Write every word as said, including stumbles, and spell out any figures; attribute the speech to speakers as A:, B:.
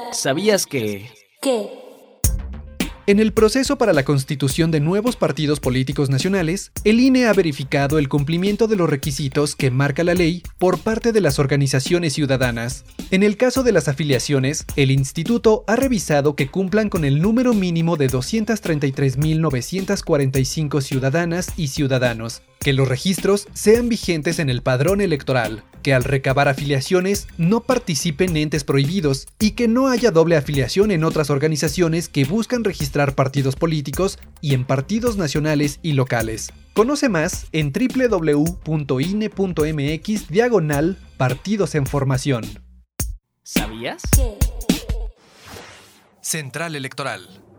A: ¿Sabías que...?
B: ¿Qué?
C: En el proceso para la constitución de nuevos partidos políticos nacionales, el I N E ha verificado el cumplimiento de los requisitos que marca la ley por parte de las organizaciones ciudadanas. En el caso de las afiliaciones, el instituto ha revisado que cumplan con el número mínimo de doscientas treinta y tres mil novecientas cuarenta y cinco ciudadanas y ciudadanos, que los registros sean vigentes en el padrón electoral, que al recabar afiliaciones no participen entes prohibidos y que no haya doble afiliación en otras organizaciones que buscan registrar partidos políticos y en partidos nacionales y locales. Conoce más en doble u doble u doble u punto i n e punto m x diagonal partidos en formación.
A: ¿Sabías?
B: ¿Qué?
C: Central Electoral.